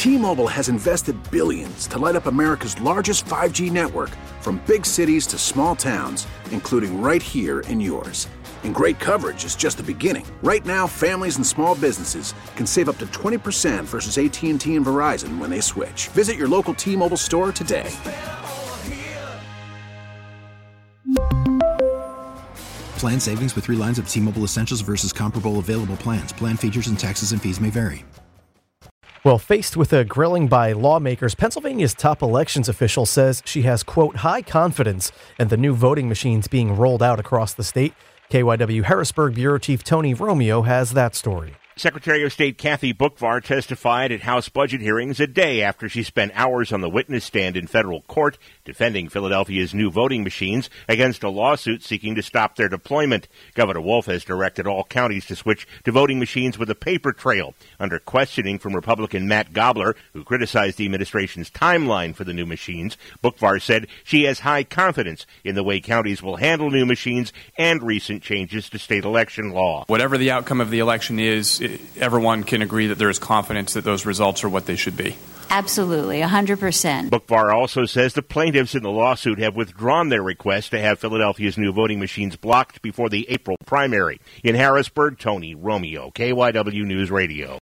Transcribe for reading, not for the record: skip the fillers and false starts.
T-Mobile has invested billions to light up America's largest 5G network, from big cities to small towns, including right here in yours. And great coverage is just the beginning. Right now, families and small businesses can save up to 20% versus AT&T and Verizon when they switch. Visit your local T-Mobile store today. Plan savings with 3 lines of T-Mobile Essentials versus comparable available plans. Plan features and taxes and fees may vary. Well, faced with a grilling by lawmakers, Pennsylvania's top elections official says she has, quote, high confidence in the new voting machines being rolled out across the state. KYW Harrisburg Bureau Chief Tony Romeo has that story. Secretary of State Kathy Boockvar testified at House budget hearings a day after she spent hours on the witness stand in federal court defending Philadelphia's new voting machines against a lawsuit seeking to stop their deployment. Governor Wolf has directed all counties to switch to voting machines with a paper trail. Under questioning from Republican Matt Gobler, who criticized the administration's timeline for the new machines, Boockvar said she has high confidence in the way counties will handle new machines and recent changes to state election law. Whatever the outcome of the election is, everyone can agree that there is confidence that those results are what they should be. Absolutely, 100%. Boockvar also says the plaintiffs in the lawsuit have withdrawn their request to have Philadelphia's new voting machines blocked before the April primary. In Harrisburg, Tony Romeo, KYW News Radio.